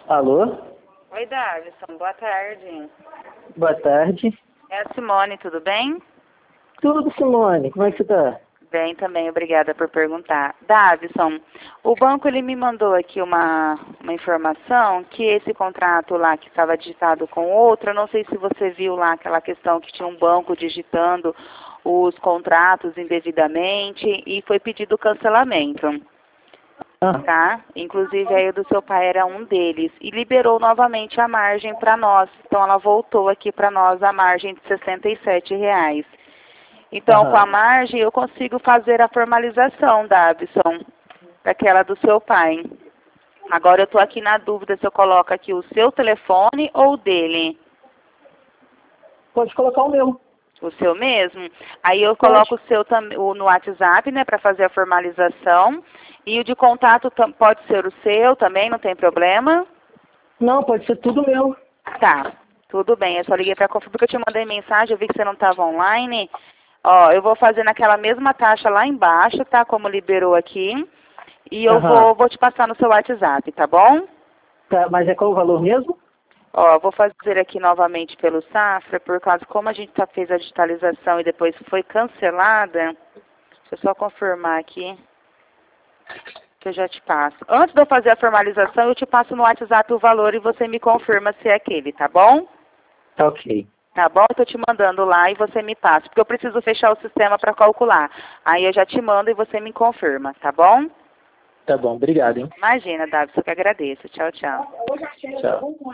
Alô? Oi, Davison. Boa tarde. Boa tarde. É a Simone, tudo bem? Tudo, Simone. Como é que você tá? Bem também, obrigada por perguntar. Davison, o banco ele me mandou aqui uma informação que esse contrato lá que estava digitado com outro, eu não sei se você viu lá aquela questão que tinha um banco digitando os contratos indevidamente e foi pedido cancelamento. Ah, Tá? Inclusive aí o do seu pai era um deles e liberou novamente a margem para nós. Então ela voltou aqui para nós a margem de R$ 67. Então com a aham. margem eu consigo fazer a formalização, Davison, daquela do seu pai. Agora eu estou aqui na dúvida se eu coloco aqui o seu telefone ou o dele. Pode colocar o meu. O seu mesmo? Aí eu Pode. coloco o seu no WhatsApp, né, para fazer a formalização. E o de contato pode ser o seu também, não tem problema? Não, pode ser tudo meu. Tá, tudo bem. Eu só liguei para conferir porque eu te mandei mensagem, eu vi que você não estava online. Ó, eu vou fazer naquela mesma taxa lá embaixo, tá? Como liberou aqui. E eu Aham. vou te passar no seu WhatsApp, tá bom? Tá, mas é qual o valor mesmo? Ó, vou fazer aqui novamente pelo Safra, por causa como a gente fez a digitalização e depois foi cancelada. Deixa eu só confirmar aqui que eu já te passo. Antes de eu fazer a formalização, eu te passo no WhatsApp o valor e você me confirma se é aquele, tá bom? Tá ok. Tá bom? Eu tô te mandando lá e você me passa, porque eu preciso fechar o sistema para calcular. Aí eu já te mando e você me confirma, tá bom? Tá bom, obrigado, hein? Imagina, Davi, eu que agradeço. Tchau, tchau. Tchau.